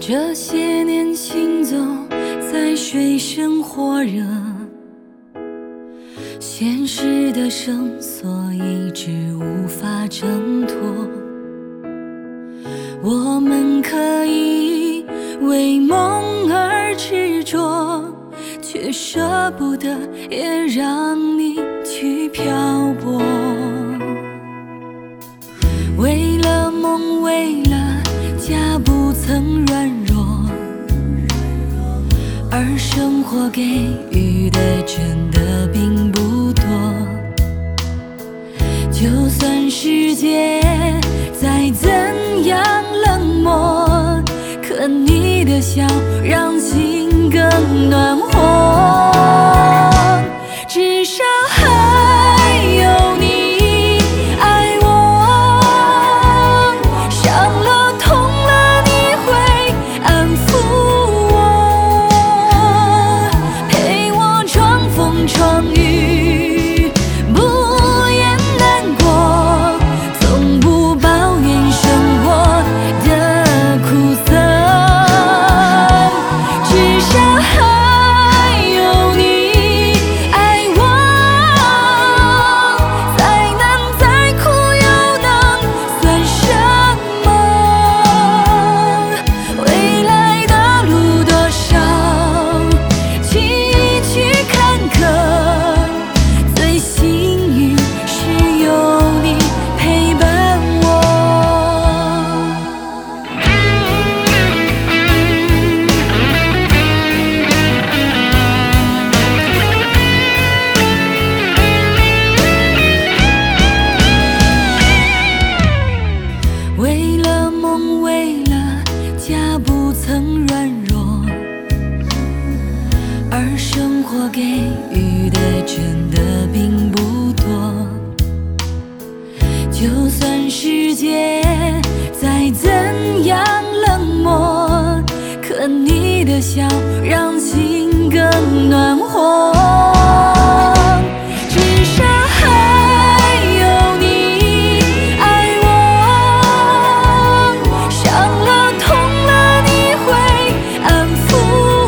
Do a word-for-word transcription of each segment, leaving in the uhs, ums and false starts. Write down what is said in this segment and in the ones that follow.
这些年行走在水深火热，现实的绳索一直无法挣脱。我们可以为梦而执着，却舍不得也让你去漂泊。为了梦，为了家，不曾软弱，而生活给予的真的并不多。就算世界再怎样冷漠，可你的笑让心更暖和。至少还有你爱我，伤了痛了你会安抚我，陪我闯风闯雨，不言难过，从不抱怨生活的苦涩。至少还有你爱我，再难再苦又能算什么？未来的路多少崎岖坎坷，最幸运是有你陪伴我。为了梦，为了家，不曾软弱，而生活给予的真的并不多。就算世界再怎样冷漠，可你的笑让心更暖和。至少还有你爱我，伤了痛了你会安抚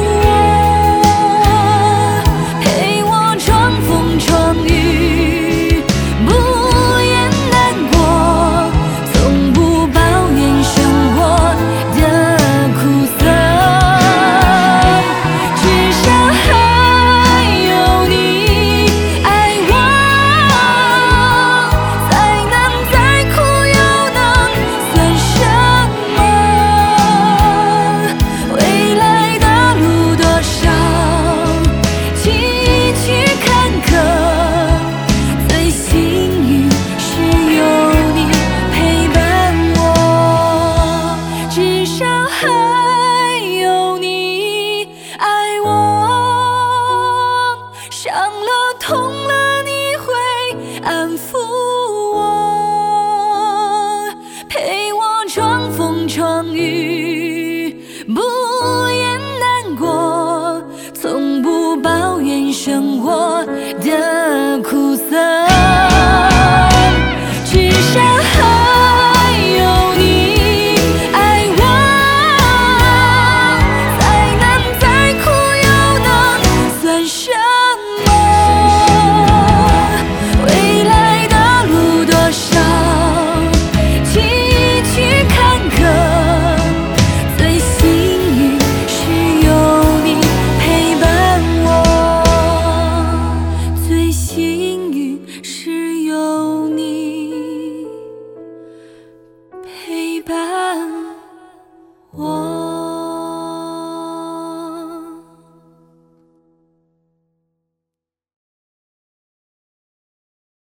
我，陪我闯风闯雨，不言难过，从不抱怨生活的苦涩。至少还有你爱我，再难再苦又能算什么？未来的路多少崎岖坎坷，最幸运是有你陪伴我。至少还有你爱我，伤了痛了你会安抚我，陪我闯风闯雨，不言难过，从不抱怨生活